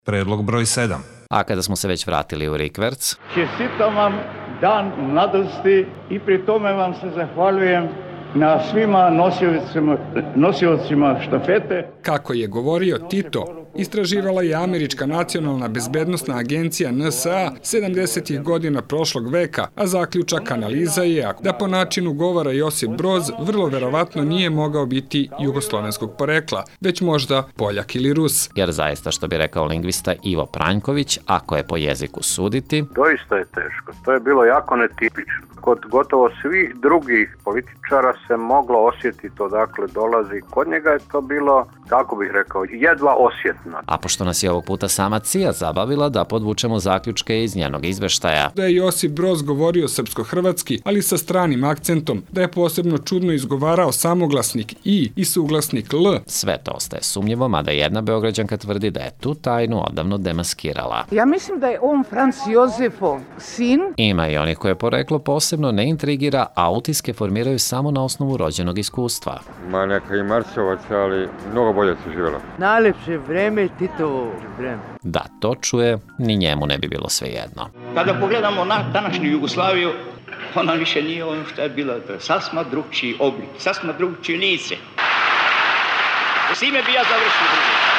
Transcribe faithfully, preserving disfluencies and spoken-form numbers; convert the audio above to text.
Predlog broj sedam. A kada smo se već vratili u rikverc... Čestitam vam dan mladosti i pri tome vam se zahvaljujem na svima nosiocima, nosiocima štafete. Kako je govorio Tito, istraživala je Američka nacionalna bezbednosna agencija N S A sedamdesetih godina prošlog veka, a zaključak analiza je da po načinu govora Josip Broz vrlo verovatno nije mogao biti jugoslovenskog porekla, već možda Poljak ili Rus. Jer zaista, što bi rekao lingvista Ivo Pranjković, ako je po jeziku suditi... Doista je teško. To je bilo jako netipično. Kod gotovo svih drugih političara se moglo osjetiti odakle dolazi. Kod njega je to bilo, kako bih rekao, jedva osjetno. A pošto nas je ovog puta sama C I A zabavila, da podvučemo zaključke iz njenog izveštaja. Da je Josip Broz govorio srpsko-hrvatski, ali sa stranim akcentom, da je posebno čudno izgovarao samoglasnik I i suglasnik L. Sve to ostaje sumnjivo, mada jedna Beograđanka tvrdi da je tu tajnu odavno demaskirala. Ja mislim da je on Franz Josefov sin. Ima i onih koje poreklo posebno ne intrigira, a utiske formiraju samo na osnovu rođenog iskustva. Ma neka i Marsovac, ali mnogo bolje se živjelo. Najlepše vreme, Titovo vreme. Da to čuje, ni njemu ne bi bilo svejedno. Kada pogledamo na današnju Jugoslaviju, ona više nije ono što je bila, to je sasma drugčiji oblik, sasma drugčije lice. S time bi ja završio.